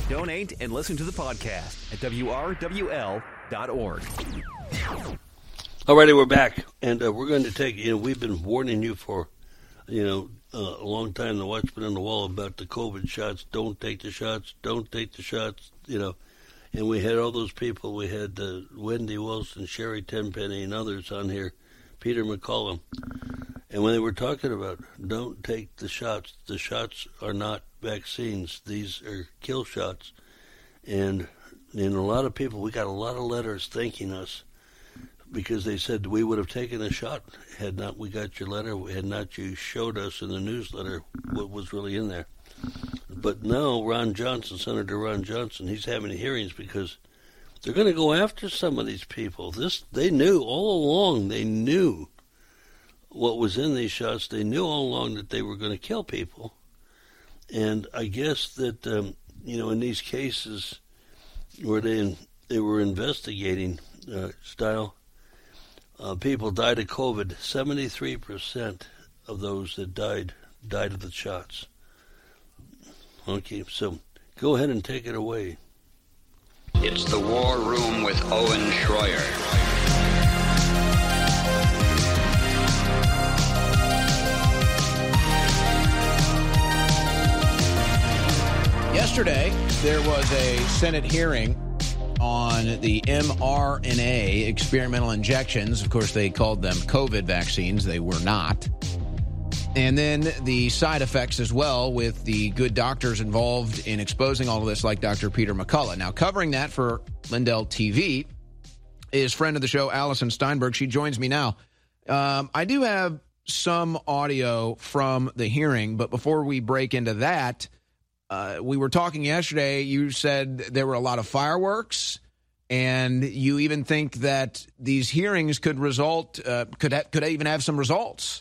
Donate and listen to the podcast at WRWL.org. All righty, we're back, and we're going to take, we've been warning you for, a long time, the watchman on the wall, about the COVID shots. Don't take the shots, and we had all those people. We had Wendy Wilson, Sherry Tenpenny, and others on here, Peter McCollum. And when they were talking about don't take the shots are not vaccines. These are kill shots. And a lot of people, we got a lot of letters thanking us because they said we would have taken a shot had not we got your letter, had not you showed us in the newsletter what was really in there. But now Senator Ron Johnson, he's having hearings because they're going to go after some of these people. They knew all along, they knew what was in these shots. They knew all along that they were going to kill people. And I guess that, in these cases where they were investigating people died of COVID. 73% of those that died of the shots. Okay, so go ahead and take it away. It's the War Room with Owen Schroyer. Yesterday, there was a Senate hearing on the mRNA experimental injections. Of course, they called them COVID vaccines. They were not. And then the side effects as well, with the good doctors involved in exposing all of this, like Dr. Peter McCullough. Now, covering that for Lindell TV is friend of the show, Allison Steinberg. She joins me now. I do have some audio from the hearing, but before we break into that, we were talking yesterday. You said there were a lot of fireworks, and you even think that these hearings could result, could even have some results.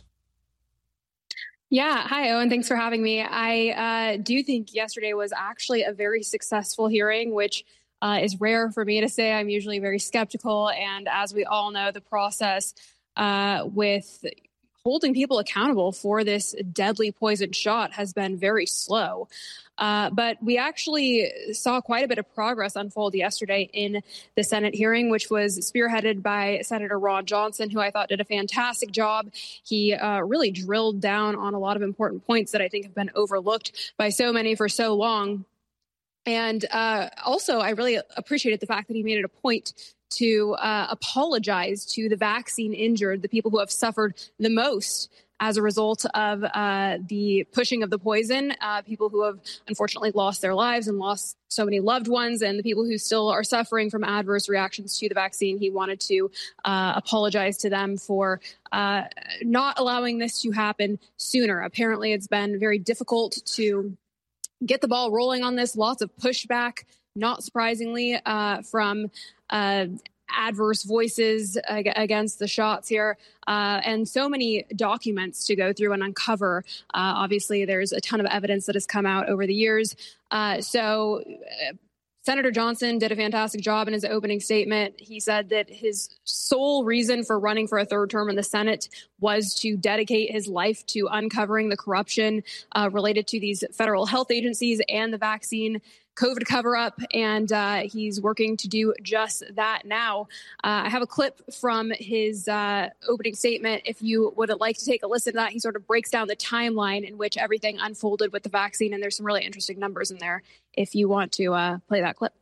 Yeah. Hi, Owen. Thanks for having me. I do think yesterday was actually a very successful hearing, which is rare for me to say. I'm usually very skeptical. And as we all know, the process with holding people accountable for this deadly poison shot has been very slow. But we actually saw quite a bit of progress unfold yesterday in the Senate hearing, which was spearheaded by Senator Ron Johnson, who I thought did a fantastic job. He really drilled down on a lot of important points that I think have been overlooked by so many for so long. And also, I really appreciated the fact that he made it a point to apologize to the vaccine injured, the people who have suffered the most as a result of the pushing of the poison, people who have unfortunately lost their lives and lost so many loved ones, and the people who still are suffering from adverse reactions to the vaccine. He wanted to apologize to them for not allowing this to happen sooner. Apparently, it's been very difficult to get the ball rolling on this. Lots of pushback, not surprisingly, from adverse voices against the shots here, and so many documents to go through and uncover. Obviously, there's a ton of evidence that has come out over the years. So Senator Johnson did a fantastic job in his opening statement. He said that his sole reason for running for a third term in the Senate was to dedicate his life to uncovering the corruption related to these federal health agencies and the vaccine COVID cover-up, and he's working to do just that now. I have a clip from his opening statement. If you would like to take a listen to that, he sort of breaks down the timeline in which everything unfolded with the vaccine, and there's some really interesting numbers in there if you want to play that clip.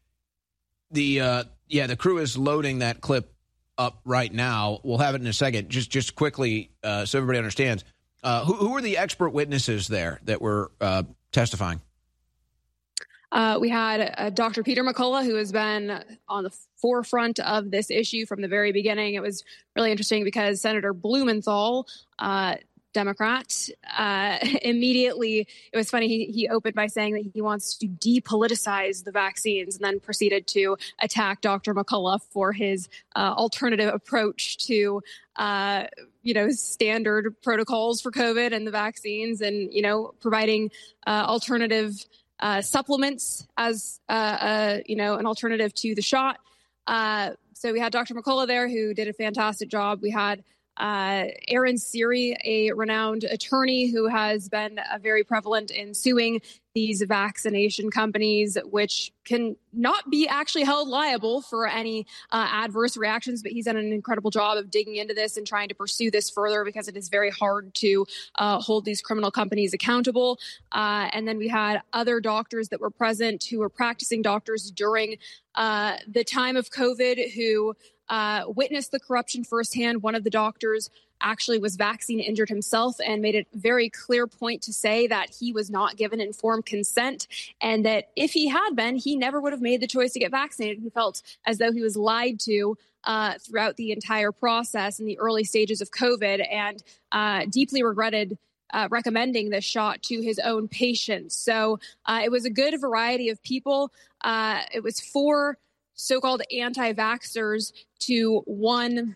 The crew is loading that clip up right now. We'll have it in a second. Just quickly, so everybody understands, who were the expert witnesses there that were testifying? We had Dr. Peter McCullough, who has been on the forefront of this issue from the very beginning. It was really interesting because Senator Blumenthal, Democrat, immediately, it was funny, he opened by saying that he wants to depoliticize the vaccines, and then proceeded to attack Dr. McCullough for his alternative approach to standard protocols for COVID and the vaccines, and, providing alternative supplements as, an alternative to the shot. So we had Dr. McCullough there, who did a fantastic job. We had Aaron Siri, a renowned attorney who has been very prevalent in suing these vaccination companies, which can not be actually held liable for any adverse reactions. But he's done an incredible job of digging into this and trying to pursue this further, because it is very hard to hold these criminal companies accountable. And then we had other doctors that were present who were practicing doctors during the time of COVID who witnessed the corruption firsthand. One of the doctors actually was vaccine injured himself and made a very clear point to say that he was not given informed consent, and that if he had been, he never would have made the choice to get vaccinated. He felt as though he was lied to throughout the entire process in the early stages of COVID, and deeply regretted recommending this shot to his own patients. So it was a good variety of people. It was 4 so-called anti-vaxxers to 1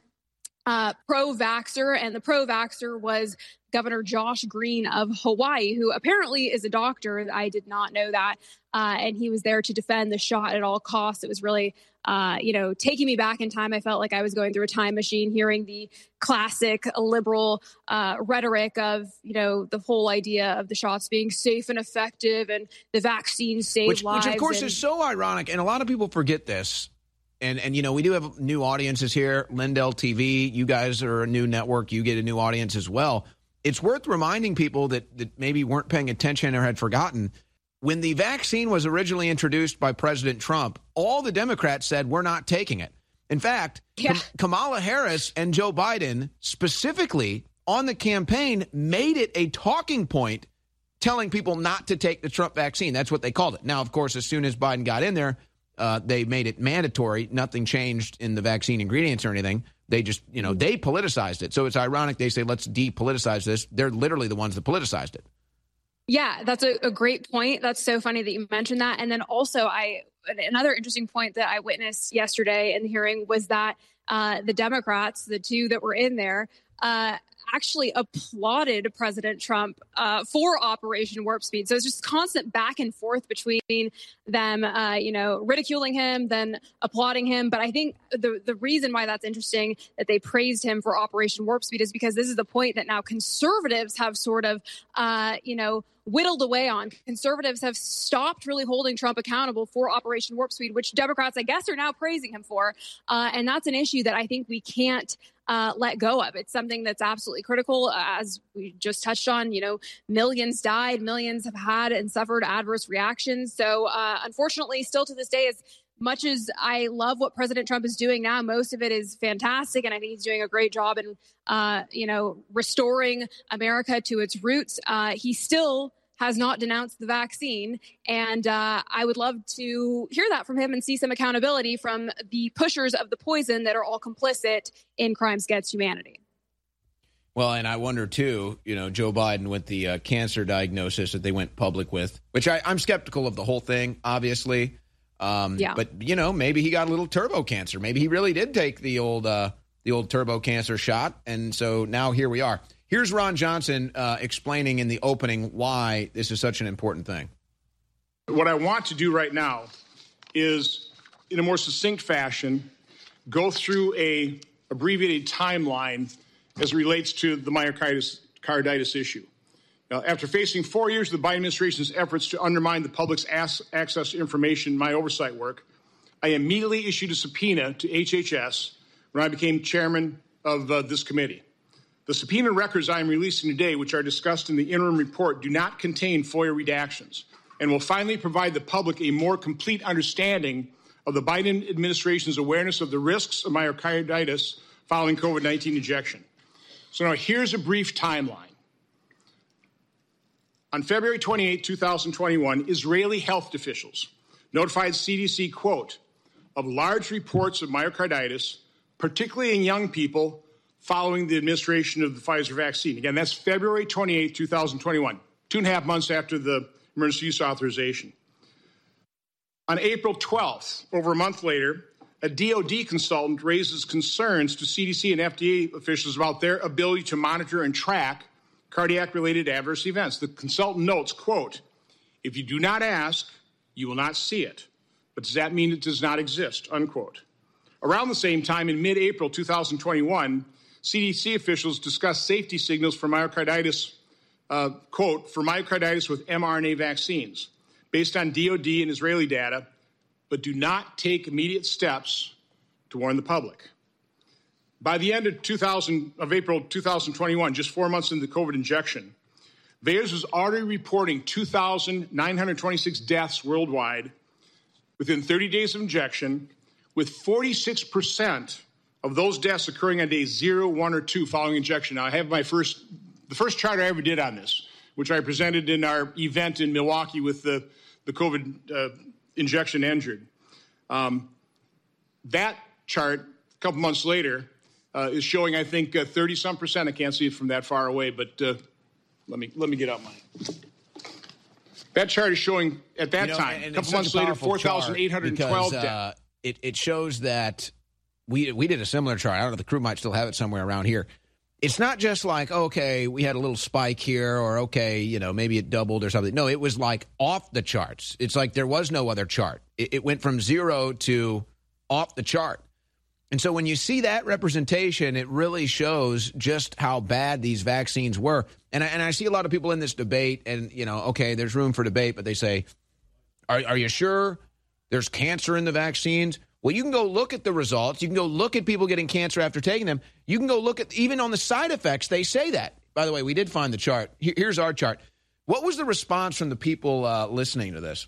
pro-vaxxer, and the pro-vaxxer was Governor Josh Green of Hawaii, who apparently is a doctor. I did not know that. And he was there to defend the shot at all costs. It was really, taking me back in time. I felt like I was going through a time machine, hearing the classic liberal rhetoric of, the whole idea of the shots being safe and effective and the vaccine saved lives. Which, of course, is so ironic. And a lot of people forget this. And we do have new audiences here. Lindell TV, you guys are a new network. You get a new audience as well. It's worth reminding people that maybe weren't paying attention or had forgotten. When the vaccine was originally introduced by President Trump, all the Democrats said, we're not taking it. In fact, Kamala Harris and Joe Biden specifically on the campaign made it a talking point, telling people not to take the Trump vaccine. That's what they called it. Now, of course, as soon as Biden got in there, they made it mandatory. Nothing changed in the vaccine ingredients or anything. They just, they politicized it. So it's ironic they say, let's depoliticize this. They're literally the ones that politicized it. Yeah, that's a great point. That's so funny that you mentioned that. And then also another interesting point that I witnessed yesterday in the hearing was that the Democrats, the 2 that were in there, actually applauded President Trump for Operation Warp Speed. So it's just constant back and forth between them, ridiculing him, then applauding him. But I think the reason why that's interesting that they praised him for Operation Warp Speed is because this is the point that now conservatives have sort of, whittled away on. Conservatives have stopped really holding Trump accountable for Operation Warp Speed, which Democrats, I guess, are now praising him for. And that's an issue that I think we can't let go of. It's something that's absolutely critical. As we just touched on, millions died, millions have had and suffered adverse reactions. So unfortunately, still to this day, as much as I love what President Trump is doing now, most of it is fantastic. And I think he's doing a great job in, restoring America to its roots. He still has not denounced the vaccine. And I would love to hear that from him and see some accountability from the pushers of the poison that are all complicit in crimes against humanity. Well, and I wonder, too, Joe Biden with the cancer diagnosis that they went public with, which I'm skeptical of the whole thing, obviously. But, maybe he got a little turbo cancer. Maybe he really did take the old turbo cancer shot. And so now here we are. Here's Ron Johnson explaining in the opening why this is such an important thing. What I want to do right now is, in a more succinct fashion, go through a abbreviated timeline as it relates to the myocarditis issue. Now, after facing 4 years of the Biden administration's efforts to undermine the public's access to information in my oversight work, I immediately issued a subpoena to HHS when I became chairman of this committee. The subpoena records I am releasing today, which are discussed in the interim report, do not contain FOIA redactions and will finally provide the public a more complete understanding of the Biden administration's awareness of the risks of myocarditis following COVID-19 injection. So now here's a brief timeline. On February 28, 2021, Israeli health officials notified CDC, quote, of large reports of myocarditis, particularly in young people, following the administration of the Pfizer vaccine. Again, that's February 28, 2021, 2.5 months after the emergency use authorization. On April 12th, over a month later, a DOD consultant raises concerns to CDC and FDA officials about their ability to monitor and track cardiac-related adverse events. The consultant notes, quote, if you do not ask, you will not see it. But does that mean it does not exist, unquote. Around the same time, in mid-April 2021, CDC officials discussed safety signals for myocarditis quote, for myocarditis with mRNA vaccines based on DOD and Israeli data, but do not take immediate steps to warn the public. By the end of April 2021, just 4 months into the COVID injection, VAERS was already reporting 2,926 deaths worldwide within 30 days of injection, with 46% of those deaths occurring on days 0, 1, or 2 following injection. Now, I have the first chart I ever did on this, which I presented in our event in Milwaukee with the COVID injection injured. That chart, a couple months later, is showing, I think, 30-some%. I can't see it from that far away, but let me get out mine. That chart is showing at that time, a couple months later, 4,812 deaths. It shows that we did a similar chart. I don't know, the crew might still have it somewhere around here. It's not just like, okay, we had a little spike here, or okay, maybe it doubled or something. No, it was like off the charts. It's like there was no other chart. It went from 0 to off the chart. And so when you see that representation, it really shows just how bad these vaccines were. And I see a lot of people in this debate, and, okay, there's room for debate, but they say, are you sure there's cancer in the vaccines? Well, you can go look at the results. You can go look at people getting cancer after taking them. You can go look at, even on the side effects, they say that. By the way, we did find the chart. Here's our chart. What was the response from the people listening to this?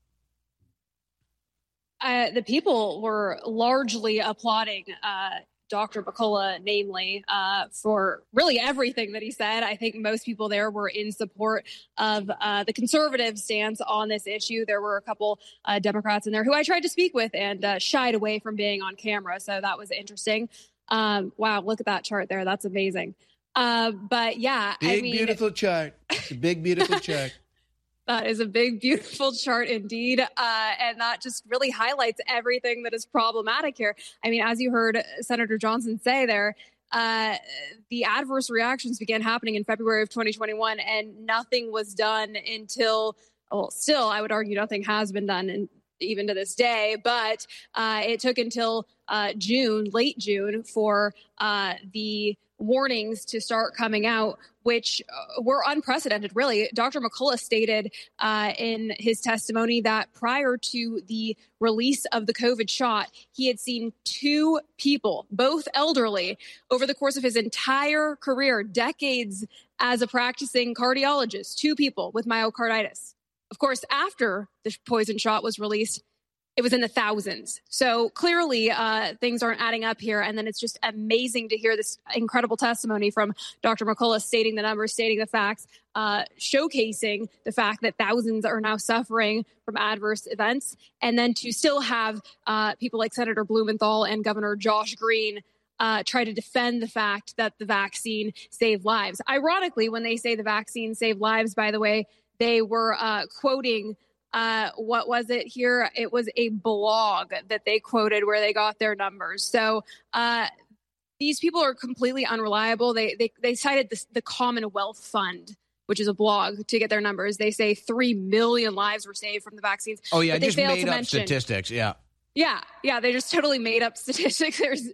The people were largely applauding Dr. McCullough, namely, for really everything that he said. I think most people there were in support of the conservative stance on this issue. There were a couple Democrats in there who I tried to speak with and shied away from being on camera. So that was interesting. Wow, look at that chart there. That's amazing. But yeah, beautiful chart. It's a big, beautiful chart. That is a big, beautiful chart indeed. And that just really highlights everything that is problematic here. I mean, as you heard Senator Johnson say there, the adverse reactions began happening in February of 2021, and nothing was done until, well, still, I would argue nothing has been done even to this day, but it took until late June, for the warnings to start coming out, which were unprecedented, really. Dr. McCullough stated in his testimony that prior to the release of the COVID shot, he had seen 2 people, both elderly, over the course of his entire career, decades as a practicing cardiologist, 2 people with myocarditis. Of course, after the poison shot was released, it was in the thousands. So clearly things aren't adding up here. And then it's just amazing to hear this incredible testimony from Dr. McCullough stating the numbers, stating the facts, showcasing the fact that thousands are now suffering from adverse events. And then to still have people like Senator Blumenthal and Governor Josh Green try to defend the fact that the vaccine saved lives. Ironically, when they say the vaccine saved lives, by the way, they were quoting what was it here? It was a blog that they quoted where they got their numbers. So these people are completely unreliable. They cited the Commonwealth Fund, which is a blog, to get their numbers. They say 3 million lives were saved from the vaccines. Oh, yeah, just made up statistics, yeah. Yeah, they just totally made up statistics. There's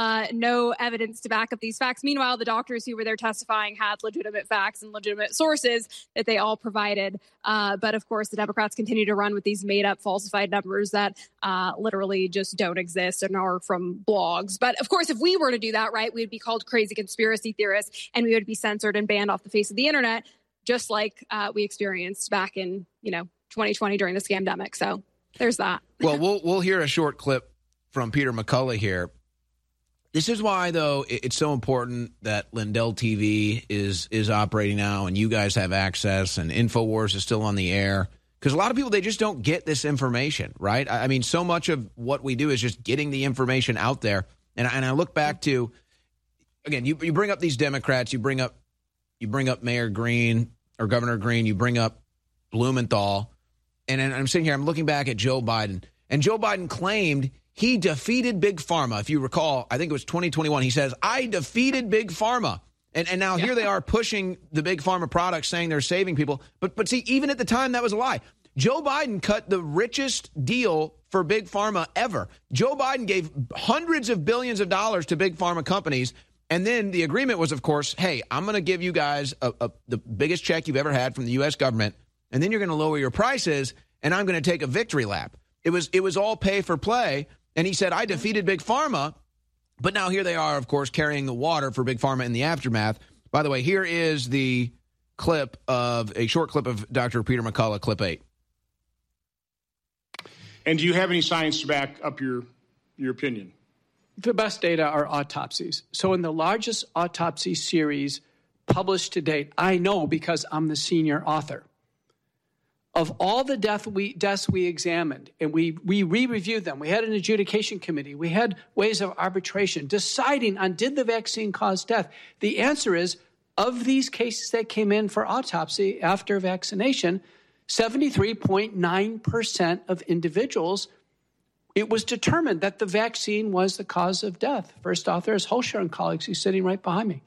no evidence to back up these facts. Meanwhile, the doctors who were there testifying had legitimate facts and legitimate sources that they all provided. But of course, the Democrats continue to run with these made up, falsified numbers that literally just don't exist and are from blogs. But of course, if we were to do that, right, we'd be called crazy conspiracy theorists, and we would be censored and banned off the face of the internet, just like we experienced back in 2020 during the scamdemic. So there's that. Well, we'll hear a short clip from Peter McCullough here. This is why, though, it's so important that Lindell TV is operating now, and you guys have access, and InfoWars is still on the air. Because a lot of people, they just don't get this information, right? I mean, so much of what we do is just getting the information out there. And I look back to, again, you bring up these Democrats, you bring up Mayor Green or Governor Green, you bring up Blumenthal, and I'm sitting here, I'm looking back at Joe Biden, and Joe Biden claimed he defeated Big Pharma. If you recall, I think it was 2021. He says, I defeated Big Pharma. And now here they are pushing the Big Pharma products, saying they're saving people. But see, even at the time, that was a lie. Joe Biden cut the richest deal for Big Pharma ever. Joe Biden gave hundreds of billions of dollars to Big Pharma companies, And then the agreement was, of course, hey, I'm going to give you guys the biggest check you've ever had from the U.S. government, and then you're going to lower your prices, and I'm going to take a victory lap. It was all pay for play. And he said, I defeated Big Pharma. But now here they are, of course, carrying the water for Big Pharma in the aftermath. By the way, here is a short clip of Dr. Peter McCullough, clip 8. And do you have any science to back up your opinion? The best data are autopsies. So in the largest autopsy series published to date, I know because I'm the senior author, of all the deaths we examined, and we re-reviewed them. We had an adjudication committee. We had ways of arbitration deciding on did the vaccine cause death. The answer is, of these cases that came in for autopsy after vaccination, 73.9% of individuals, it was determined that the vaccine was the cause of death. First author is Holscher and colleagues. He's sitting right behind me.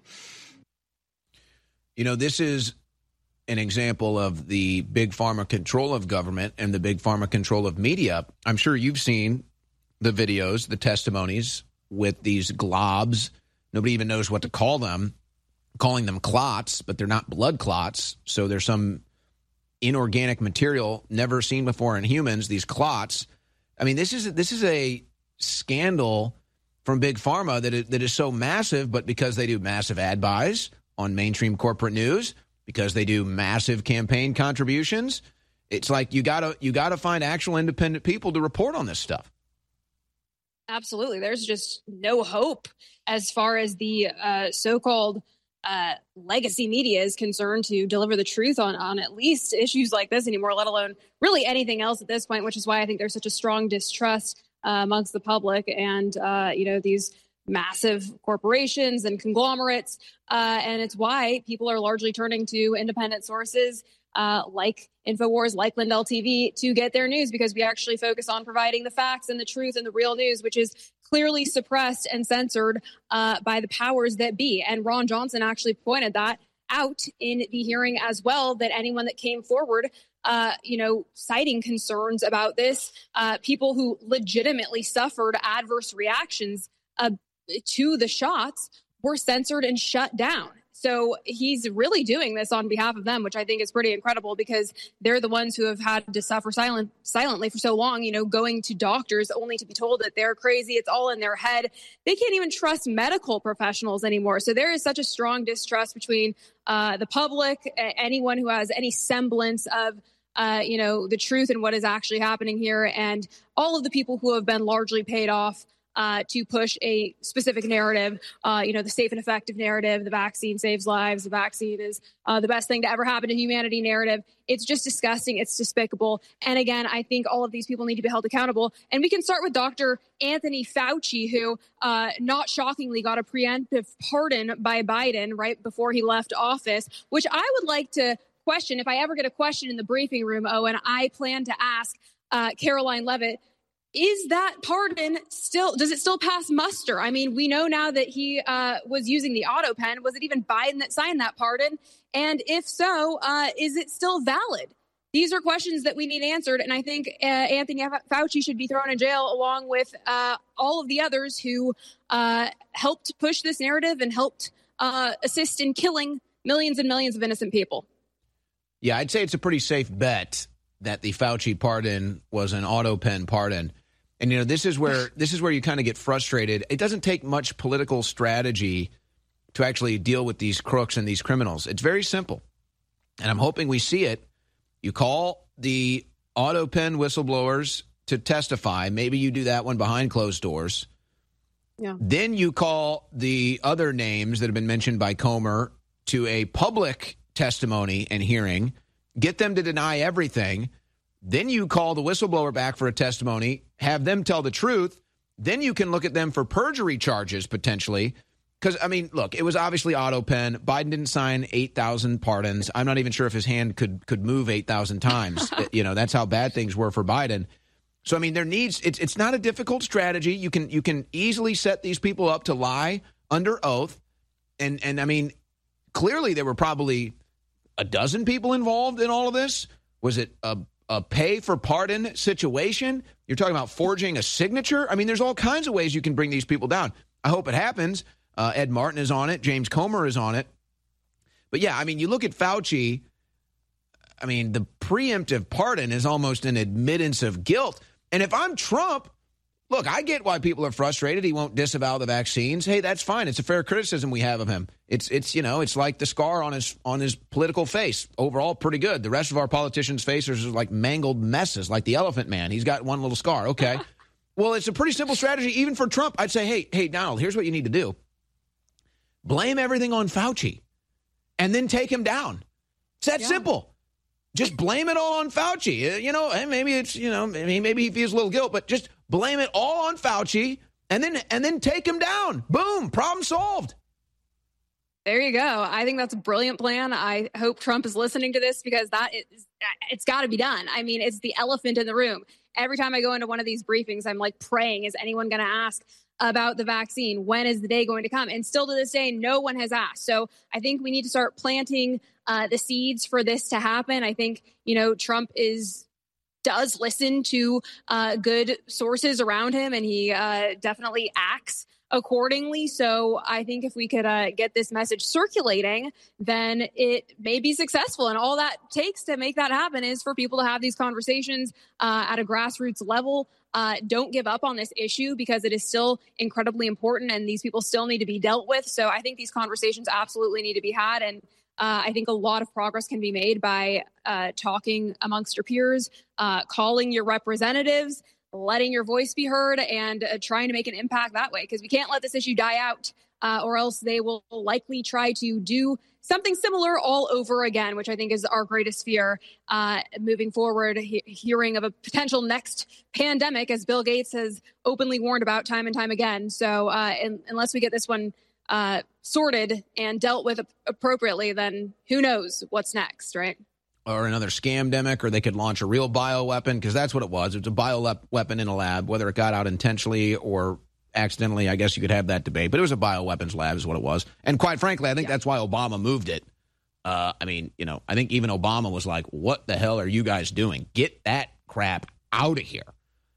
You know, this is an example of the big pharma control of government and the big pharma control of media. I'm sure you've seen the videos, the testimonies with these globs. Nobody even knows what to call them, calling them clots, but they're not blood clots. So there's some inorganic material never seen before in humans, these clots. I mean, this is a scandal from Big Pharma that is so massive, but because they do massive ad buys on mainstream corporate news, because they do massive campaign contributions, it's like you gotta find actual independent people to report on this stuff. Absolutely. There's just no hope as far as the so-called legacy media is concerned to deliver the truth on at least issues like this anymore, let alone really anything else at this point, which is why I think there's such a strong distrust amongst the public and, these massive corporations and conglomerates. And it's why people are largely turning to independent sources like InfoWars, like Lindell TV to get their news, because we actually focus on providing the facts and the truth and the real news, which is clearly suppressed and censored by the powers that be. And Ron Johnson actually pointed that out in the hearing as well, that anyone that came forward, citing concerns about this, people who legitimately suffered adverse reactions to the shots were censored and shut down. So he's really doing this on behalf of them, which I think is pretty incredible, because they're the ones who have had to suffer silently for so long, going to doctors only to be told that they're crazy. It's all in their head. They can't even trust medical professionals anymore. So there is such a strong distrust between the public, anyone who has any semblance of the truth and what is actually happening here, and all of the people who have been largely paid off to push a specific narrative, the safe and effective narrative, the vaccine saves lives, the vaccine is the best thing to ever happen to humanity narrative. It's just disgusting. It's despicable. And again, I think all of these people need to be held accountable. And we can start with Dr. Anthony Fauci, who not shockingly got a preemptive pardon by Biden right before he left office, which I would like to question. If I ever get a question in the briefing room, Owen, I plan to ask Caroline Leavitt, is that pardon does it still pass muster? I mean, we know now that he was using the auto pen. Was it even Biden that signed that pardon? And if so, is it still valid? These are questions that we need answered. And I think Anthony Fauci should be thrown in jail along with all of the others who helped push this narrative and helped assist in killing millions and millions of innocent people. Yeah, I'd say it's a pretty safe bet that the Fauci pardon was an auto pen pardon. And, this is where you kind of get frustrated. It doesn't take much political strategy to actually deal with these crooks and these criminals. It's very simple. And I'm hoping we see it. You call the auto pen whistleblowers to testify. Maybe you do that one behind closed doors. Yeah. Then you call the other names that have been mentioned by Comer to a public testimony and hearing. Get them to deny everything. Then you call the whistleblower back for a testimony, have them tell the truth. Then you can look at them for perjury charges potentially. Because, look, it was obviously auto pen. Biden didn't sign 8,000 pardons. I'm not even sure if his hand could move 8,000 times. That's how bad things were for Biden. So, it's not a difficult strategy. You can easily set these people up to lie under oath. And clearly there were probably a dozen people involved in all of this. Was it a pay for pardon situation? You're talking about forging a signature? There's all kinds of ways you can bring these people down. I hope it happens. Ed Martin is on it. James Comer is on it. But, yeah, I mean, you look at Fauci, I mean, the preemptive pardon is almost an admittance of guilt. And if I'm Trump, look, I get why people are frustrated. He won't disavow the vaccines. Hey, that's fine. It's a fair criticism we have of him. It's it's like the scar on his political face. Overall, pretty good. The rest of our politicians' faces are like mangled messes, like the Elephant Man. He's got one little scar. Okay. Well, it's a pretty simple strategy. Even for Trump, I'd say, hey, Donald, here's what you need to do. Blame everything on Fauci and then take him down. It's that simple. Just blame it all on Fauci. And maybe it's, maybe he feels a little guilt, but just blame it all on Fauci and then take him down. Boom, problem solved. There you go. I think that's a brilliant plan. I hope Trump is listening to this because it's got to be done. I mean, it's the elephant in the room. Every time I go into one of these briefings, I'm like praying, is anyone going to ask about the vaccine? When is the day going to come? And still to this day, no one has asked. So I think we need to start planting the seeds for this to happen. I think, Trump does listen to good sources around him, and he definitely acts accordingly. So I think if we could get this message circulating, then it may be successful. And all that takes to make that happen is for people to have these conversations at a grassroots level. Don't give up on this issue because it is still incredibly important and these people still need to be dealt with. So I think these conversations absolutely need to be had. And I think a lot of progress can be made by talking amongst your peers, calling your representatives, letting your voice be heard, and trying to make an impact that way, because we can't let this issue die out or else they will likely try to do something similar all over again, which I think is our greatest fear moving forward, hearing of a potential next pandemic, as Bill Gates has openly warned about time and time again. So unless we get this one sorted and dealt with appropriately, then who knows what's next, right? Or another scamdemic, or they could launch a real bioweapon, because that's what it was. It's a bioweapon in a lab. Whether it got out intentionally or accidentally, I guess you could have that debate. But it was a bioweapons lab is what it was. And quite frankly, I think that's why Obama moved it. I think even Obama was like, what the hell are you guys doing? Get that crap out of here.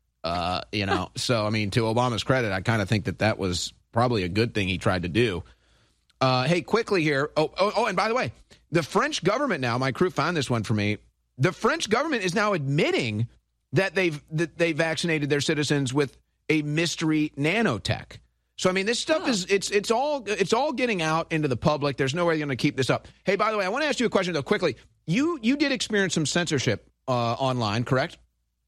So, I mean, to Obama's credit, I kind of think that was probably a good thing he tried to do. Hey, quickly here. Oh, and by the way, the French government now, my crew found this one for me. The French government is now admitting that they vaccinated their citizens with a mystery nanotech. So, I mean, this stuff it's all getting out into the public. There's no way you're going to keep this up. Hey, by the way, I want to ask you a question, though, quickly. You did experience some censorship online, correct?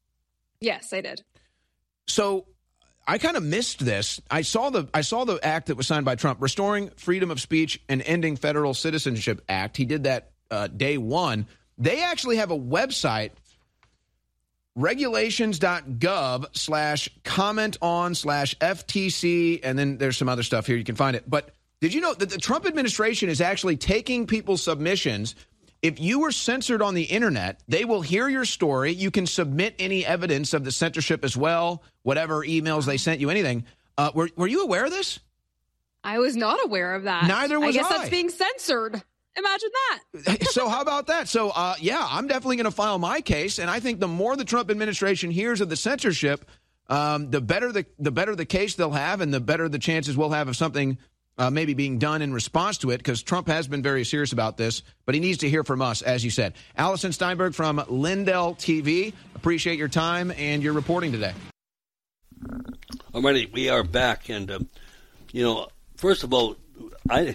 Yes, I did. So I kind of missed this. I saw the act that was signed by Trump, Restoring Freedom of Speech and Ending Federal Citizenship Act. He did that day one. They actually have a website, regulations.gov/comment-on/FTC, and then there's some other stuff here. You can find it. But did you know that the Trump administration is actually taking people's submissions? If you were censored on the internet, they will hear your story. You can submit any evidence of the censorship as well, whatever emails they sent you, anything. Were you aware of this? I was not aware of that. Neither was I. I guess that's being censored. Imagine that. So how about that? So, I'm definitely going to file my case. And I think the more the Trump administration hears of the censorship, the better the case they'll have, and the better the chances we'll have of something maybe being done in response to it, because Trump has been very serious about this, but he needs to hear from us, as you said. Allison Steinberg from Lindell TV, appreciate your time and your reporting today. Alrighty, we are back, and first of all, I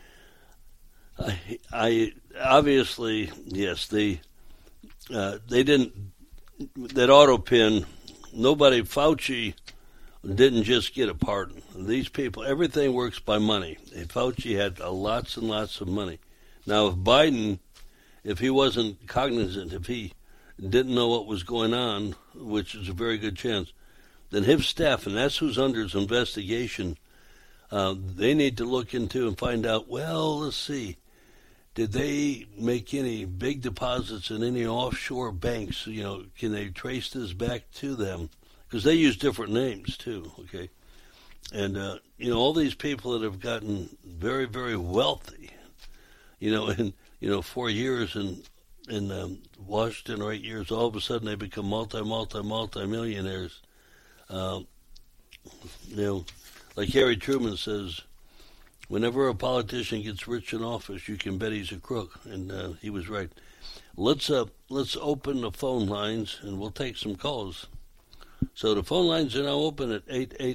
obviously, yes, they didn't, that auto pin, nobody, Fauci didn't just get a pardon. These people, everything works by money. Fauci had lots and lots of money. Now, if Biden, if he wasn't cognizant, if he didn't know what was going on, which is a very good chance, then his staff, and that's who's under his investigation, they need to look into and find out, well, let's see, did they make any big deposits in any offshore banks? Can they trace this back to them? Because they use different names, too, okay? And, all these people that have gotten very, very wealthy, in 4 years in Washington or 8 years, all of a sudden they become multi-millionaires. Like Harry Truman says, whenever a politician gets rich in office, you can bet he's a crook, and he was right. Let's open the phone lines, and we'll take some calls. So the phone lines are now open at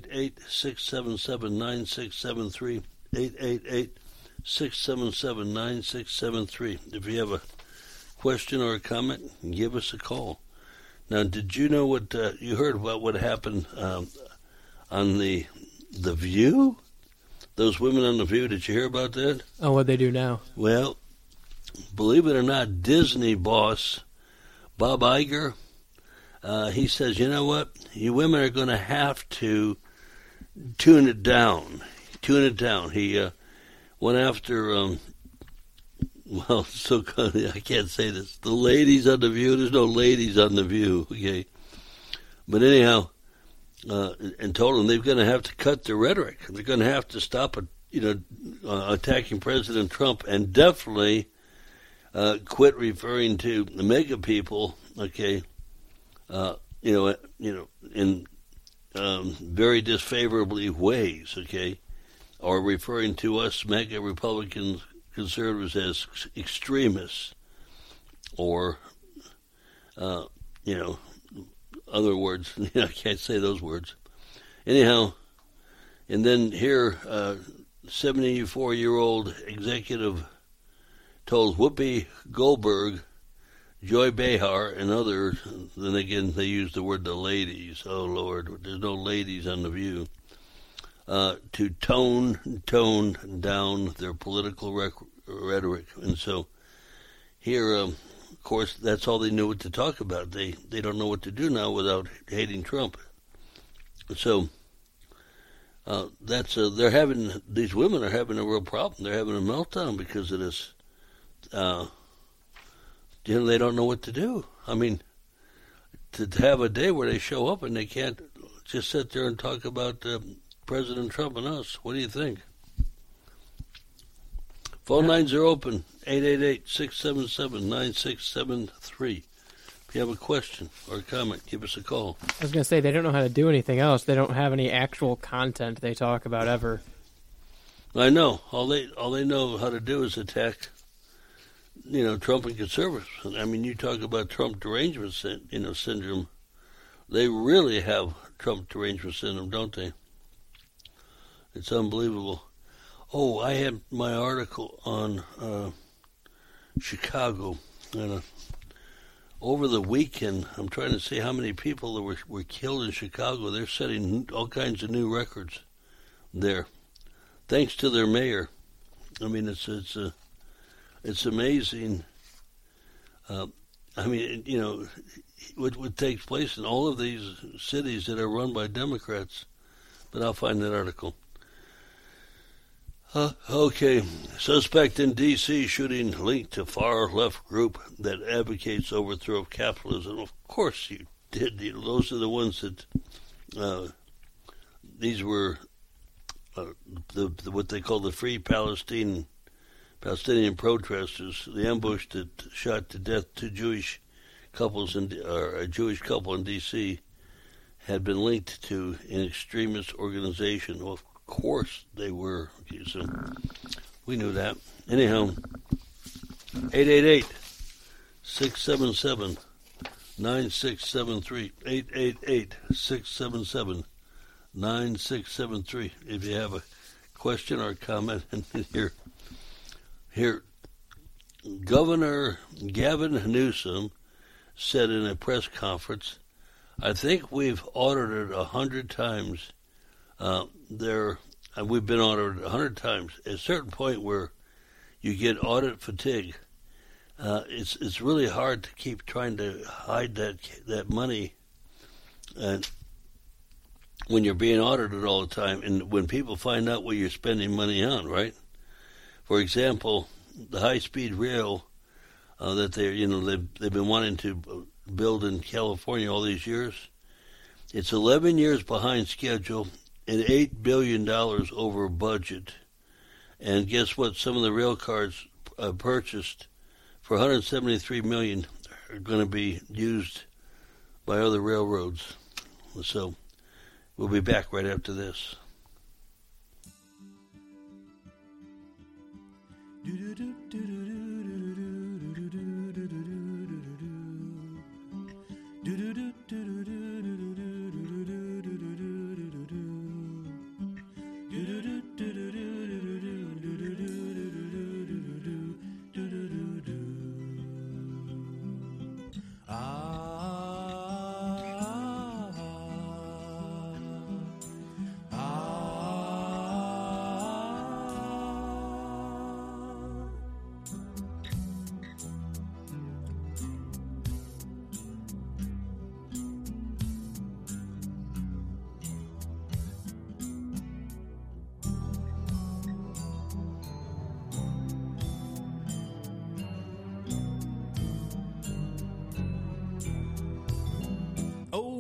888-677-9673, 888-677-9673. If you have a question or a comment, give us a call. Now, did you know what you heard about what happened on the View? Those women on The View, did you hear about that? Oh, what'd they do now? Well, believe it or not, Disney boss Bob Iger, he says, you know what? You women are going to have to tune it down. He went after, I can't say this. The ladies on The View, there's no ladies on The View, okay? But anyhow, and told them they're going to have to cut their rhetoric. They're going to have to stop, attacking President Trump, and definitely quit referring to the mega people, okay? In very disfavorably ways, okay? Or referring to us mega Republicans, conservatives as extremists, or other words. I can't say those words. Anyhow, and then here, 74-year-old executive told Whoopi Goldberg, Joy Behar, and others, then again they use the word the ladies. Oh, Lord, there's no ladies on The View. To tone down their political rhetoric. And so here, of course, that's all they knew what to talk about. They don't know what to do now without hating Trump. So these women are having a real problem. They're having a meltdown because of this. They don't know what to do. I mean, to have a day where they show up and they can't just sit there and talk about President Trump and us. What do you think? Phone lines are open, 888-677-9673. If you have a question or a comment, give us a call. I was going to say, they don't know how to do anything else. They don't have any actual content they talk about ever. I know. All they know how to do is attack, Trump and conservatives. I mean, you talk about Trump derangement, syndrome. They really have Trump derangement syndrome, don't they? It's unbelievable. Oh, I had my article on Chicago. And over the weekend, I'm trying to see how many people were killed in Chicago. They're setting all kinds of new records there, thanks to their mayor. I mean, it's amazing. What takes place in all of these cities that are run by Democrats. But I'll find that article. Okay. Suspect in D.C. shooting linked to far-left group that advocates overthrow of capitalism. Of course you did. Those are the ones that... these were what they call the Free Palestinian protesters. The ambush that shot to death two Jewish couples, a Jewish couple in D.C., had been linked to an extremist organization. Well, of course they were. Okay, so we knew that. Anyhow, 888-677-9673. 888-677-9673. If you have a question or a comment, and here, Governor Gavin Newsom said in a press conference, I think we've audited 100 times. We've been audited 100 times. At a certain point where you get audit fatigue, it's really hard to keep trying to hide that money, and when you're being audited all the time, and when people find out what you're spending money on, right? For example, the high-speed rail that they've been wanting to build in California all these years. It's 11 years behind schedule and $8 billion over budget. And guess what? Some of the rail cars purchased for $173 million are going to be used by other railroads. So we'll be back right after this.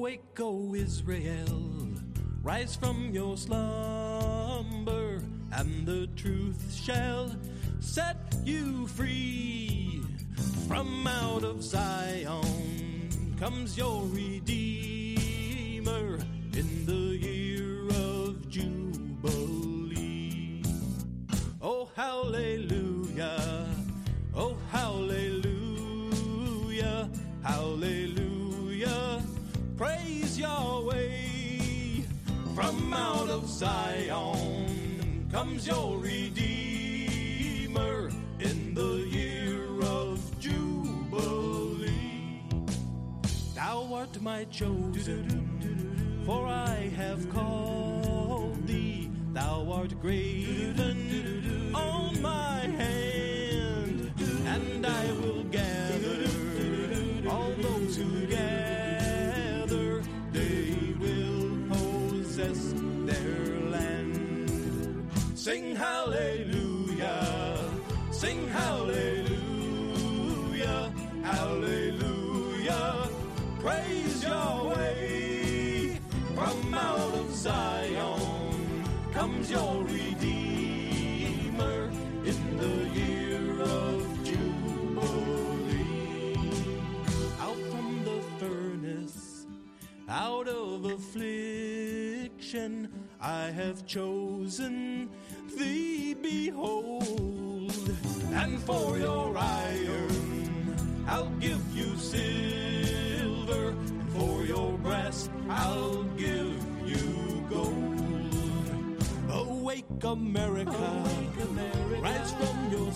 Awake, O Israel, rise from your slumber, and the truth shall set you free. From out of Zion comes your Redeemer in the year of Jubilee. Oh, hallelujah, oh, hallelujah, hallelujah, praise Yahweh. From out of Zion comes your Redeemer in the year of Jubilee. Thou art my chosen, for I have called thee. Thou art graven on my hand, and I will gather all those who gather. They will possess their land. Sing hallelujah, sing hallelujah, hallelujah, praise Yahweh. From out of Zion comes your Redeemer in the year of Jubilee. Out from the furnace, out of affliction, I have chosen thee, behold. And for your iron I'll give you silver, and for your brass I'll give you gold. Awake, America, rise from your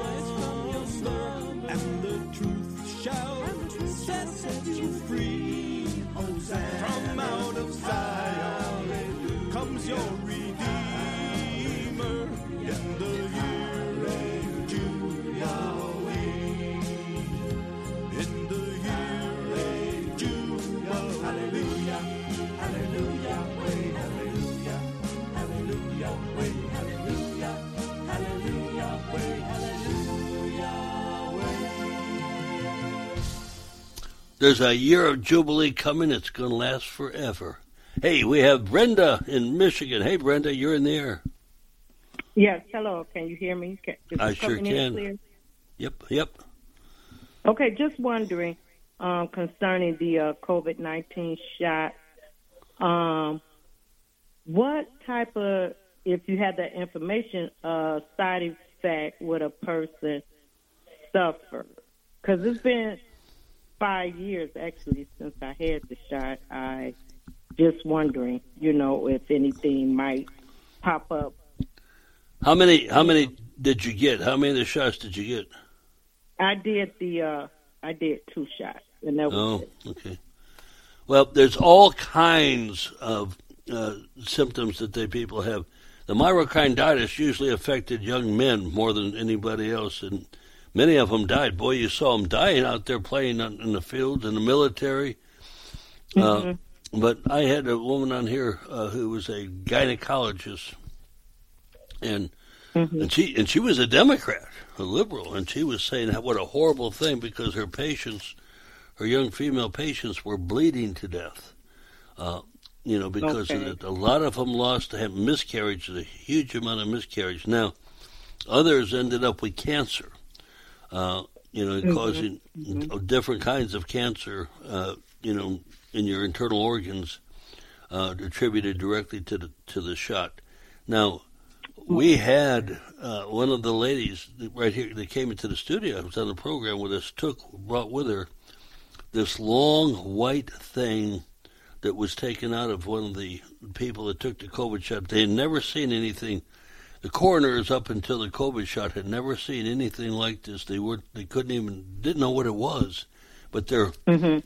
slumber, and the truth shall set you free. From out of Zion comes your Redeemer in the year of Jubilee. In the year of Jubilee. Hallelujah, hallelujah, way, hallelujah, hallelujah, way, hallelujah, hallelujah, way, hallelujah, way. There's a year of Jubilee coming. It's going to last forever. Hey, we have Brenda in Michigan. Hey, Brenda, you're in the air. Yes, hello. Can you hear me? I sure can. Yep. Okay, just wondering concerning the COVID-19 shot. What type of, if you had that information, side effect would a person suffer? Because it's been 5 years, actually, since I had the shot. I just wondering, if anything might pop up. How many did you get? How many of the shots did you get? I did 2 shots, and that was it. Okay. Well, there's all kinds of symptoms that people have. The myocarditis usually affected young men more than anybody else, and many of them died. Boy, you saw them dying out there playing in the fields, in the military. Mm-hmm. But I had a woman on here who was a gynecologist, and she was a Democrat, a liberal, and she was saying what a horrible thing because her young female patients were bleeding to death. Because of it. A lot of them lost to have miscarriages, a huge amount of miscarriage. Now, others ended up with cancer, causing different kinds of cancer, in your internal organs, attributed directly to the shot. Now, we had one of the ladies right here that came into the studio, was on the program with us, brought with her this long white thing that was taken out of one of the people that took the COVID shot. They had never seen anything. The coroners, up until the COVID shot, had never seen anything like this. Didn't know what it was. But I'm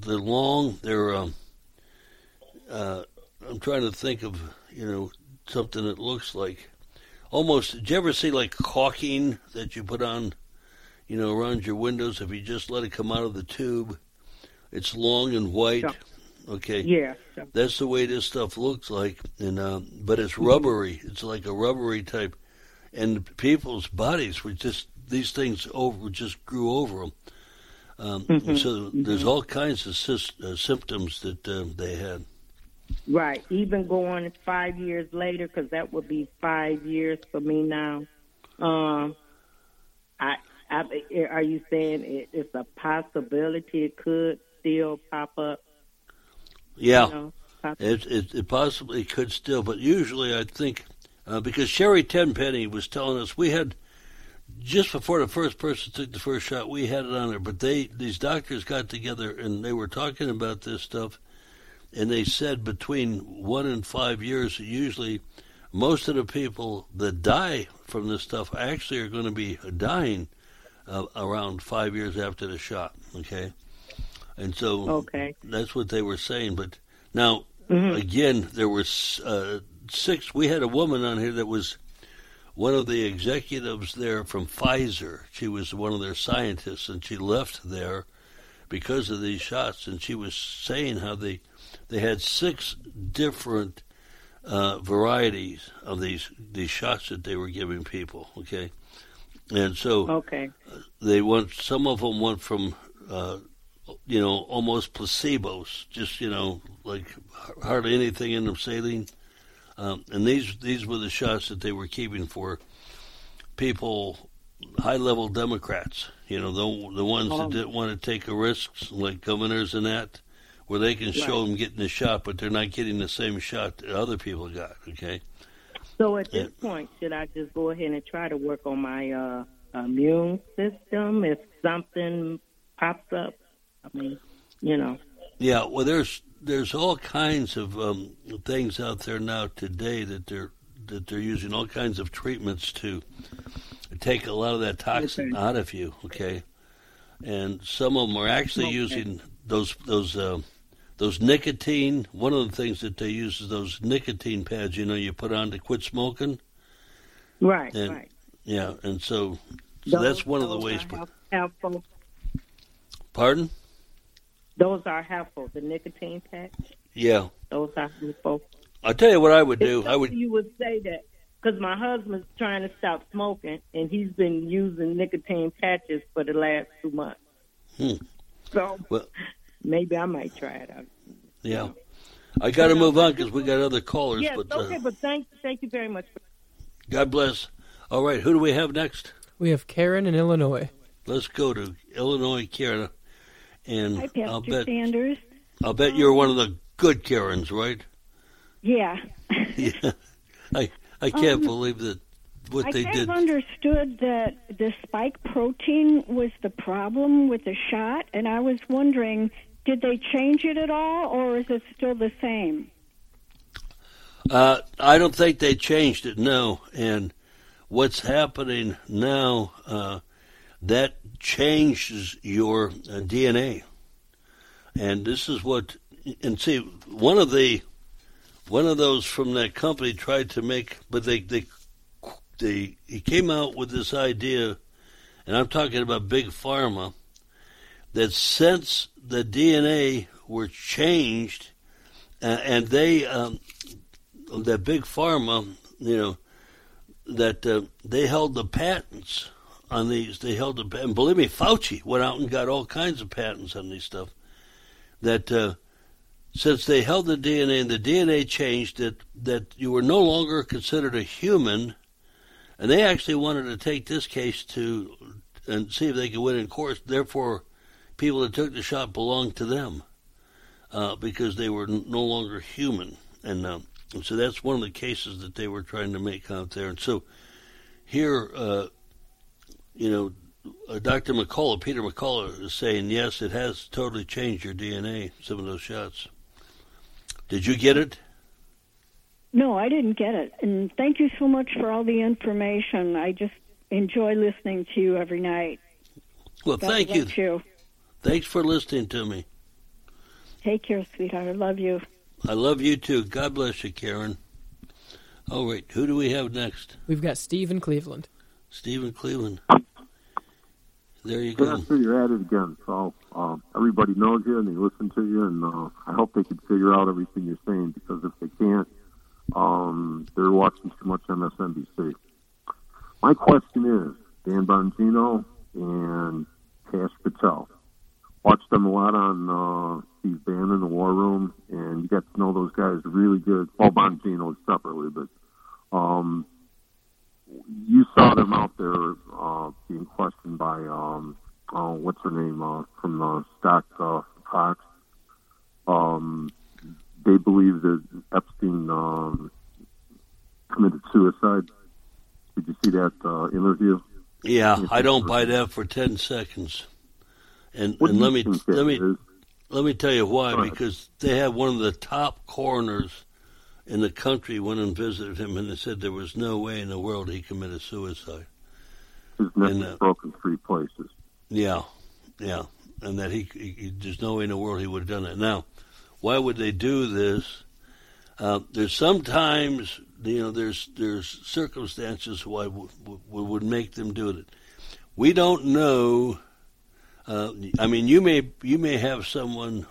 trying to think of, something that looks like almost, did you ever see like caulking that you put on, around your windows if you just let it come out of the tube? It's long and white. Yeah. Okay. Yeah. That's the way this stuff looks like, and but it's rubbery. It's like a rubbery type, and people's bodies were just, these things just grew over them. So there's all kinds of symptoms that they had. Right. Even going 5 years later, because that would be 5 years for me now. Are you saying it's a possibility it could still pop up? Yeah, You know, it possibly could still, but usually I think because Sherry Tenpenny was telling us we had just before the first person took the first shot, we had it on there. But these doctors got together and they were talking about this stuff, and they said between 1 and 5 years, usually most of the people that die from this stuff actually are going to be dying around 5 years after the shot. Okay. And so that's what they were saying. But now, again, there were 6. We had a woman on here that was one of the executives there from Pfizer. She was one of their scientists, and she left there because of these shots. And she was saying how they had 6 different varieties of these shots that they were giving people. Okay. And so some of them went from almost placebos, just, like hardly anything in them saline. And these were the shots that they were keeping for people, high-level Democrats, the ones that didn't want to take a risk, like governors and that, where they can show them getting the shot, but they're not getting the same shot that other people got, okay? So at this point, should I just go ahead and try to work on my immune system if something pops up? I mean, Yeah, well, there's all kinds of things out there now today that they're using all kinds of treatments to take a lot of that toxin out of you. Okay, and some of them are actually using those nicotine. One of the things that they use is those nicotine pads. You put on to quit smoking. Right. Yeah, and so that's one of the ways. Helpful. Pardon? Those are helpful. The nicotine patch. Yeah. Those are helpful. I'll tell you what I would do. You would say that because my husband's trying to stop smoking, and he's been using nicotine patches for the last 2 months. So maybe I might try it out. Yeah. I got to move on because we got other callers. Yes, but thank you very much. God bless. All right, who do we have next? We have Karen in Illinois. Let's go to Illinois, Karen. And hi, Pastor Sanders. I'll bet you're one of the good Karens, right? Yeah. Yeah. I can't believe that they did. I kind of understood that the spike protein was the problem with the shot, and I was wondering, did they change it at all, or is it still the same? I don't think they changed it, no. And what's happening now, that changes your DNA. And this is one of those from that company tried to make, but he came out with this idea, and I'm talking about Big Pharma, that since the DNA were changed, and that Big Pharma, that they held the patents on these. They held and believe me, Fauci went out and got all kinds of patents on these stuff. That since they held the DNA and the DNA changed, that you were no longer considered a human, and they actually wanted to take this case and see if they could win in court. Therefore, people that took the shot belonged to them because they were no longer human, and so that's one of the cases that they were trying to make out there. And so here, Dr. McCullough, Peter McCullough, is saying, yes, it has totally changed your DNA, some of those shots. Did you get it? No, I didn't get it. And thank you so much for all the information. I just enjoy listening to you every night. Well, thank you. Thanks for listening to me. Take care, sweetheart. I love you. I love you, too. God bless you, Karen. All right, who do we have next? We've got Steve in Cleveland. Steve in Cleveland. There you go. Pastor, you're at it again. So everybody knows you and they listen to you, and I hope they can figure out everything you're saying, because if they can't, they're watching too much MSNBC. My question is, Dan Bongino and Kash Patel, watched them a lot on Steve Bannon, The War Room, and you got to know those guys really good. Well, Bongino separately, but you saw them out there being questioned by what's her name from the Stock Fox. They believe that Epstein committed suicide. Did you see that interview? Yeah, I don't buy that for 10 seconds. And let me tell you why. Because they had one of the top coroners in the country went and visited him, and they said there was no way in the world he committed suicide. His neck was broken 3 places. Yeah, and that he there's no way in the world he would have done that. Now, why would they do this? There's sometimes, there's circumstances why would make them do it. We don't know. I mean, you may have someone,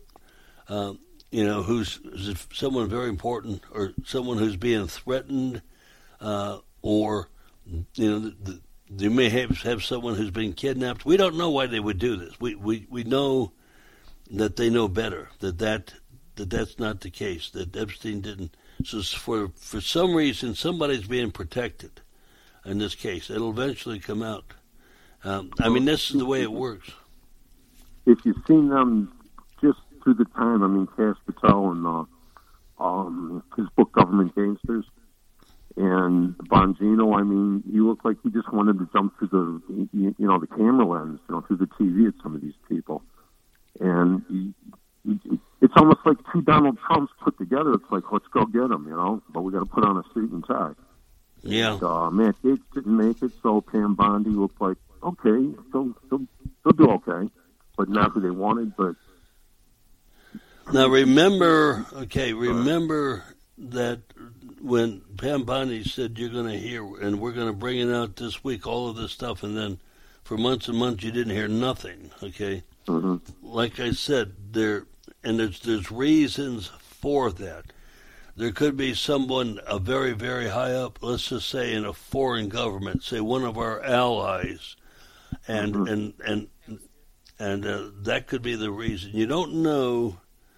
who's someone very important, or someone who's being threatened, or you may have someone who's been kidnapped. We don't know why they would do this. We know that they know better, that's not the case, that Epstein didn't. So for some reason, somebody's being protected in this case. It'll eventually come out. I mean, this is the way it works. If you've seen them just through the time, I mean, Cash Patel and his book Government Gangsters, and Bongino, I mean, he looked like he just wanted to jump through the camera lens, through the TV at some of these people. And it's almost like 2 Donald Trumps put together. It's like, let's go get them, but we got to put on a suit and tie. Yeah. And, Matt Gaetz didn't make it, so Pam Bondi looked like, okay, they'll do okay, but not who they wanted. But now remember that when Pam Bondi said you're going to hear, and we're going to bring it out this week, all of this stuff, and then for months and months you didn't hear nothing. Okay. Mm-hmm. Like I said, there's reasons for that. There could be someone very, very high up, let's just say in a foreign government, say one of our allies, and that could be the reason. You don't know,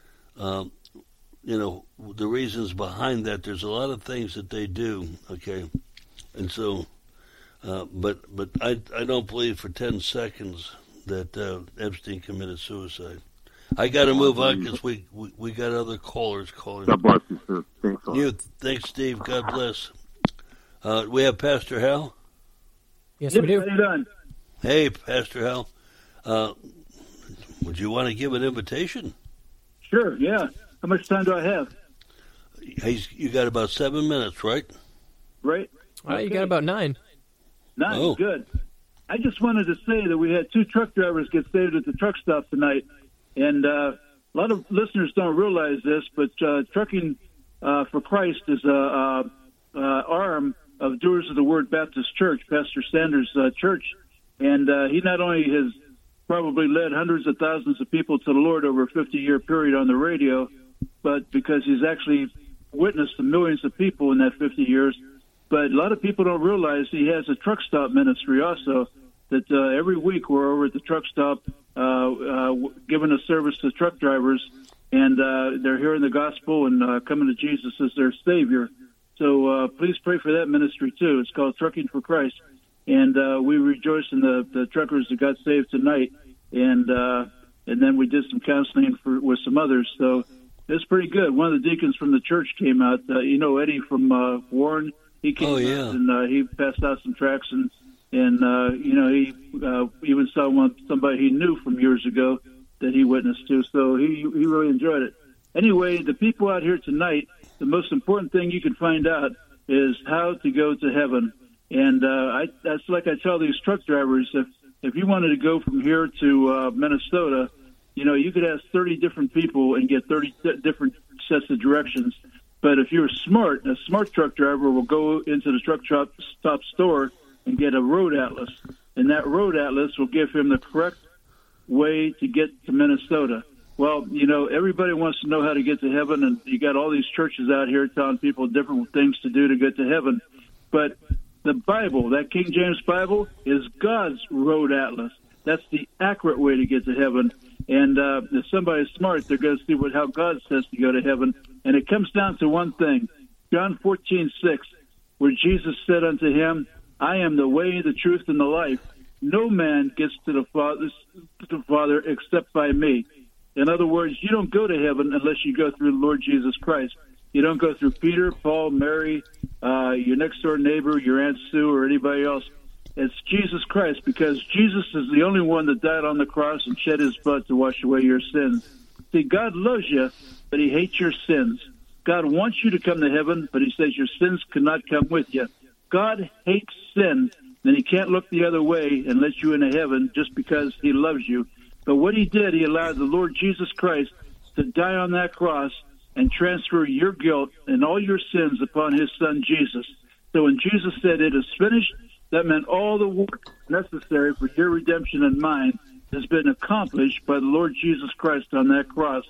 the reasons behind that. There's a lot of things that they do, okay, and so, but I don't believe for 10 seconds that Epstein committed suicide. I got to move on because we got other callers calling. God bless you, sir. Thanks a lot. Thanks, Steve. God bless. We have Pastor Hal. Yes, we do. How you doing? Hey, Pastor Hal. Would you want to give an invitation? Sure. Yeah. How much time do I have? You got about 7 minutes, right? Right. You got about 9. 9. Oh. Good. I just wanted to say that we had 2 truck drivers get saved at the truck stop tonight. And a lot of listeners don't realize this, but Trucking for Christ is a arm of Doers of the Word Baptist Church, Pastor Sanders' church. And he not only has probably led hundreds of thousands of people to the Lord over a 50-year period on the radio, but because he's actually witnessed to millions of people in that 50 years. But a lot of people don't realize he has a truck stop ministry also, that every week we're over at the truck stop giving a service to truck drivers, and they're hearing the gospel and coming to Jesus as their Savior. So please pray for that ministry, too. It's called Trucking for Christ. And we rejoice in the truckers that got saved tonight. And then we did some counseling with some others. So it's pretty good. One of the deacons from the church came out. Eddie from Warren, he came out and he passed out some tracts. And he even saw somebody he knew from years ago that he witnessed to. So he really enjoyed it. Anyway, the people out here tonight, the most important thing you can find out is how to go to heaven. And that's like I tell these truck drivers, if you wanted to go from here to Minnesota, you could ask 30 different people and get 30 different sets of directions. But if you're smart, a smart truck driver will go into the truck stop store and get a road atlas. And that road atlas will give him the correct way to get to Minnesota. Well, everybody wants to know how to get to heaven, and you got all these churches out here telling people different things to do to get to heaven. But the Bible, that King James Bible, is God's road atlas. That's the accurate way to get to heaven. And if somebody's smart, they're going to see how God says to go to heaven. And it comes down to one thing, John 14:6, where Jesus said unto him, I am the way, the truth, and the life. No man gets to the Father except by me. In other words, you don't go to heaven unless you go through the Lord Jesus Christ. You don't go through Peter, Paul, Mary, your next-door neighbor, your Aunt Sue, or anybody else. It's Jesus Christ, because Jesus is the only one that died on the cross and shed his blood to wash away your sins. See, God loves you, but he hates your sins. God wants you to come to heaven, but he says your sins cannot come with you. God hates sin, and he can't look the other way and let you into heaven just because he loves you. But what he did, he allowed the Lord Jesus Christ to die on that cross and transfer your guilt and all your sins upon his son Jesus. So when Jesus said it is finished, that meant all the work necessary for your redemption and mine has been accomplished by the Lord Jesus Christ on that cross.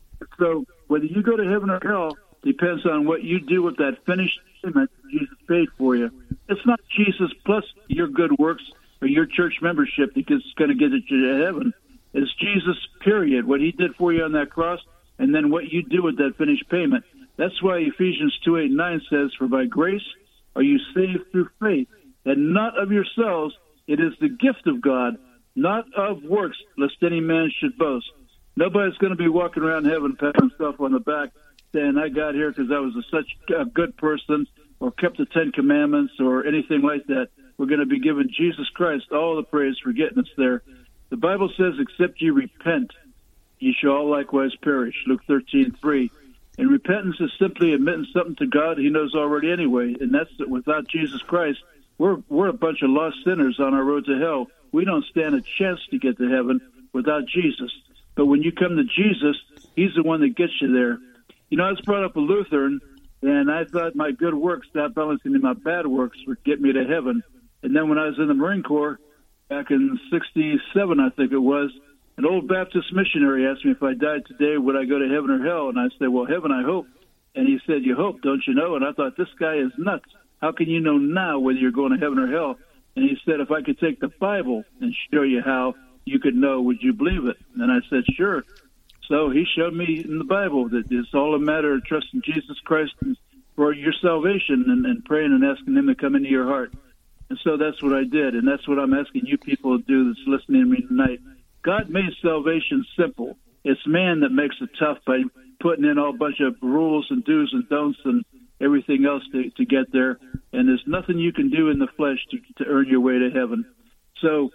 So whether you go to heaven or hell depends on what you do with that finished payment Jesus paid for you. It's not Jesus plus your good works or your church membership that's going to get you to heaven. It's Jesus, period, what he did for you on that cross, and then what you do with that finished payment. That's why Ephesians 2:8-9 says, for by grace are you saved through faith, and not of yourselves. It is the gift of God, not of works, lest any man should boast. Nobody's going to be walking around heaven patting himself on the back saying, I got here because I was such a good person or kept the 10 Commandments or anything like that. We're going to be giving Jesus Christ all the praise for getting us there. The Bible says, except ye repent, ye shall all likewise perish, Luke 13:3. And repentance is simply admitting something to God he knows already anyway, and that's that without Jesus Christ, we're a bunch of lost sinners on our road to hell. We don't stand a chance to get to heaven without Jesus. But when you come to Jesus, he's the one that gets you there. You know, I was brought up a Lutheran, and I thought my good works, not balancing my bad works, would get me to heaven. And then when I was in the Marine Corps, back in 67, I think it was, an old Baptist missionary asked me if I died today, would I go to heaven or hell? And I said, well, heaven, I hope. And he said, you hope, don't you know? And I thought, this guy is nuts. How can you know now whether you're going to heaven or hell? And he said, if I could take the Bible and show you how you could know, would you believe it? And I said, sure. So he showed me in the Bible that it's all a matter of trusting Jesus Christ for your salvation and praying and asking him to come into your heart. And so that's what I did, and that's what I'm asking you people to do that's listening to me tonight. God made salvation simple. It's man that makes it tough by putting in a whole bunch of rules and do's and don'ts and everything else to get there. And there's nothing you can do in the flesh to earn your way to heaven. So,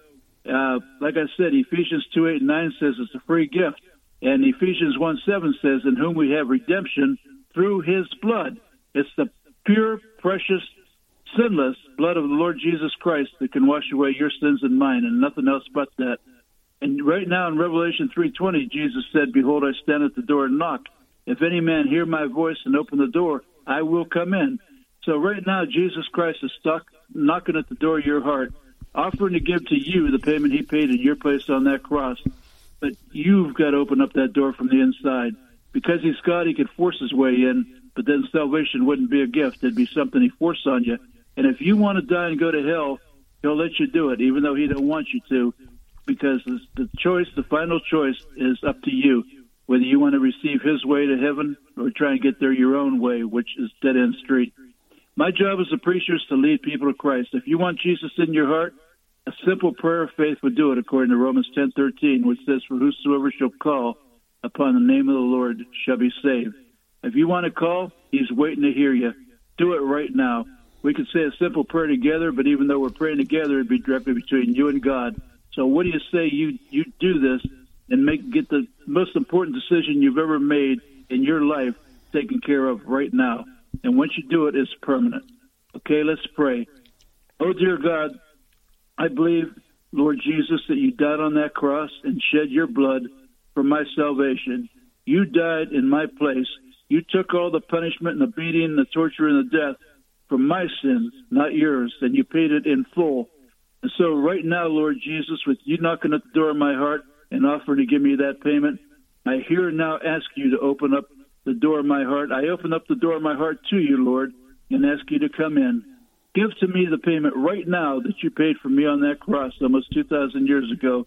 like I said, Ephesians 2:8-9 says it's a free gift. And Ephesians 1:7 says, in whom we have redemption through his blood. It's the pure, precious, sinless blood of the Lord Jesus Christ that can wash away your sins and mine, and nothing else but that. And right now in Revelation 3:20, Jesus said, behold, I stand at the door and knock. If any man hear my voice and open the door, I will come in. So right now, Jesus Christ is knocking at the door of your heart, offering to give to you the payment he paid in your place on that cross. But you've got to open up that door from the inside. Because he's God, he could force his way in, but then salvation wouldn't be a gift. It'd be something he forced on you. And if you want to die and go to hell, he'll let you do it, even though he don't want you to, because the final choice is up to you, whether you want to receive his way to heaven or try and get there your own way, which is dead-end street. My job as a preacher is to lead people to Christ. If you want Jesus in your heart, a simple prayer of faith would do it, according to Romans 10:13, which says, for whosoever shall call upon the name of the Lord shall be saved. If you want to call, he's waiting to hear you. Do it right now. We could say a simple prayer together, but even though we're praying together, it'd be directly between you and God. So what do you say you do this and get the most important decision you've ever made in your life taken care of right now? And once you do it, it's permanent. Okay, let's pray. Oh, dear God, I believe, Lord Jesus, that you died on that cross and shed your blood for my salvation. You died in my place. You took all the punishment and the beating, the torture, and the death for my sins, not yours, and you paid it in full. And so right now, Lord Jesus, with you knocking at the door of my heart and offering to give me that payment, I here now ask you to open up the door of my heart. I open up the door of my heart to you, Lord, and ask you to come in. Give to me the payment right now that you paid for me on that cross almost 2,000 years ago.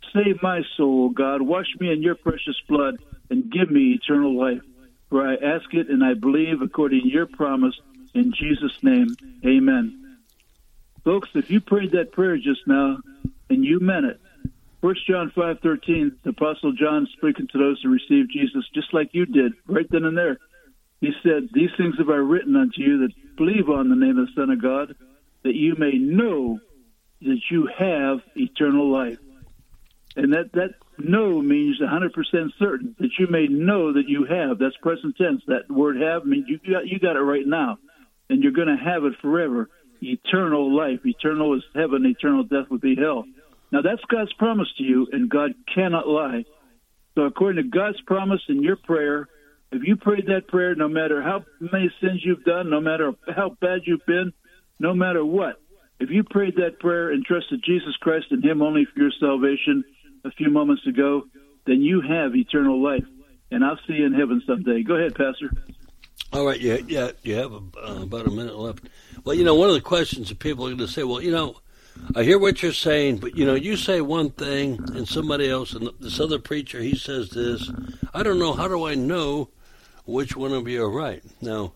Save my soul, God. Wash me in your precious blood and give me eternal life. For I ask it and I believe according to your promise. In Jesus' name, amen. Folks, if you prayed that prayer just now and you meant it, 1 John 5:13, the Apostle John speaking to those who received Jesus just like you did, right then and there. He said, these things have I written unto you that believe on the name of the Son of God, that you may know that you have eternal life. And that know means 100% certain, that you may know that you have. That's present tense. That word have means you got it right now, and you're going to have it forever. Eternal life. Eternal is heaven. Eternal death would be hell. Now, that's God's promise to you, and God cannot lie. So according to God's promise in your prayer, if you prayed that prayer, no matter how many sins you've done, no matter how bad you've been, no matter what, if you prayed that prayer and trusted Jesus Christ and Him only for your salvation a few moments ago, then you have eternal life. And I'll see you in heaven someday. Go ahead, Pastor. All right, yeah, you have about a minute left. Well, one of the questions that people are going to say, well, I hear what you're saying, but, you say one thing and somebody else, and this other preacher, he says this. I don't know. How do I know which one of you are right? Now,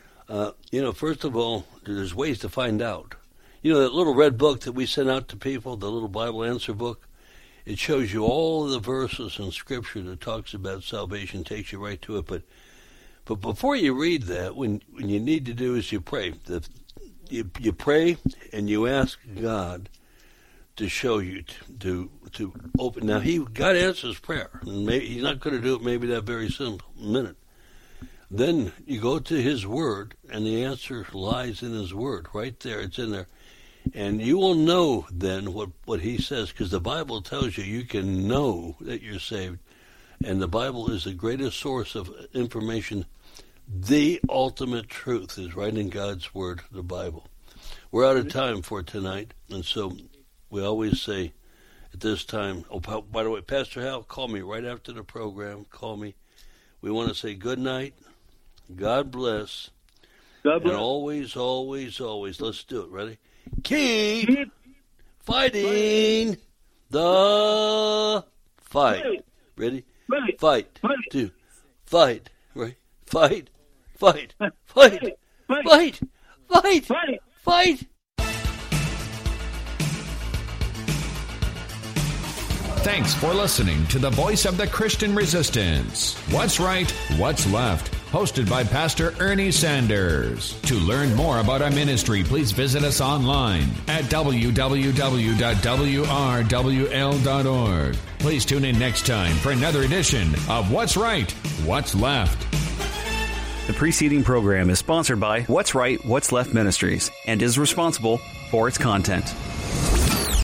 first of all, there's ways to find out. That little red book that we send out to people, the little Bible answer book, it shows you all of the verses in Scripture that talks about salvation, takes you right to it. But before you read that, when you need to do is you pray. You pray and you ask God to show you, to open. Now, God answers prayer. And maybe He's not going to do it maybe that very simple minute. Then you go to His Word, and the answer lies in His Word. Right there, it's in there. And you will know then what He says, because the Bible tells you can know that you're saved. And the Bible is the greatest source of information. The ultimate truth is right in God's Word, the Bible. We're out of time for tonight, and so we always say at this time, by the way, Pastor Hal, call me right after the program. Call me. We want to say good night, God bless, and always, always, always, let's do it. Ready? Keep fighting the fight. Ready? Fight. Two. Fight. Right? Fight. Fight. Fight. Fight. Fight. Fight. Thanks for listening to the Voice of the Christian Resistance. What's right, what's left? Hosted by Pastor Ernie Sanders. To learn more about our ministry, please visit us online at www.wrwl.org. Please tune in next time for another edition of What's Right, What's Left. The preceding program is sponsored by What's Right, What's Left Ministries and is responsible for its content.